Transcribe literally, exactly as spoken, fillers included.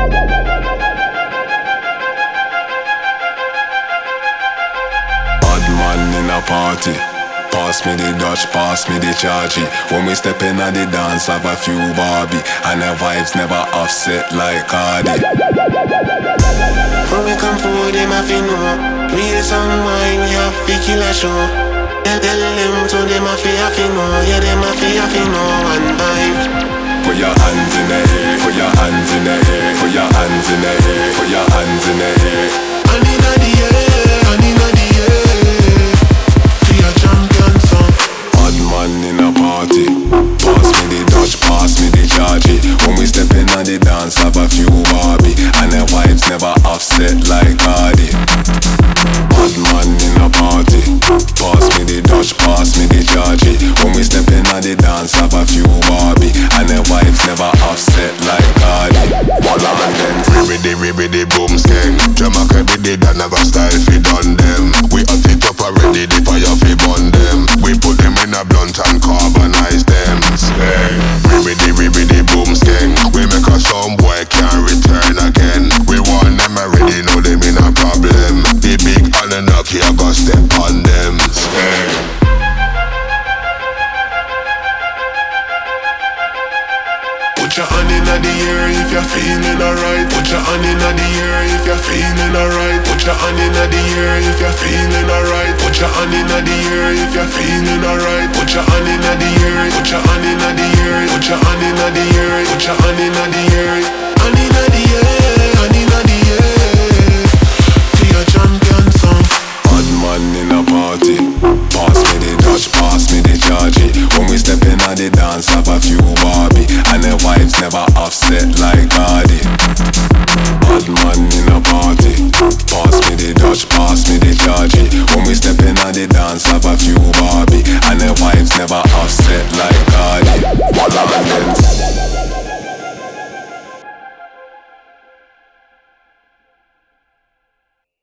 Bad man in a party. Pass me the Dutch, pass me the chargy. When we step in at the dance, have a few Barbie, and the vibes never offset like Cardi. When we come forward, them have to know. Real some wine, we have to kill a show. Tell them so them have to have to know. Yeah, them have to have to know one time. Put your hands in the air, put your hands in the air, put your hands in the air, put your hands in the air. And in the air, and in the air, be a champion song. Bad man in a party. Pass me the Dutch, pass me the chargy. When we step in at the dance, have a few Barbie, and the vibes never offset like Cardi. Bad man in a party. Pass me the Dutch, pass me the chargy. When we step in at the dance, have a few Barbie, and the vibes never offset like Cardi. One and ten, ribbidi ribbidi boom skeng. Jamaica be the that never style fi done them. We hot it up already, the fire fi burn them. We put them in a blunt and carbonize them. Skeng, ribbidi ribbidi boom skeng. We make a some boy can't return again. We want them already, know them in a problem. The big Anunnaki I got step on them. Skeng. Put your hand inna the air if you're feeling alright. Put your hand inna the air if you're feeling alright. Put your hand inna the air if you're feeling alright. Put your hand inna the air if you're feeling alright. Put your hand inna the air. Put your hand inna the air. Put your hand inna the air. Put your hand inna the air. Hand inna the air. Hand inna the air. Be a champion song. Bad man in a party. Pass me the Dutch, pass me the chargy. When we step in at the dance, have a few Barbie, and the vibes never offset like Cardi. Bad man in a party.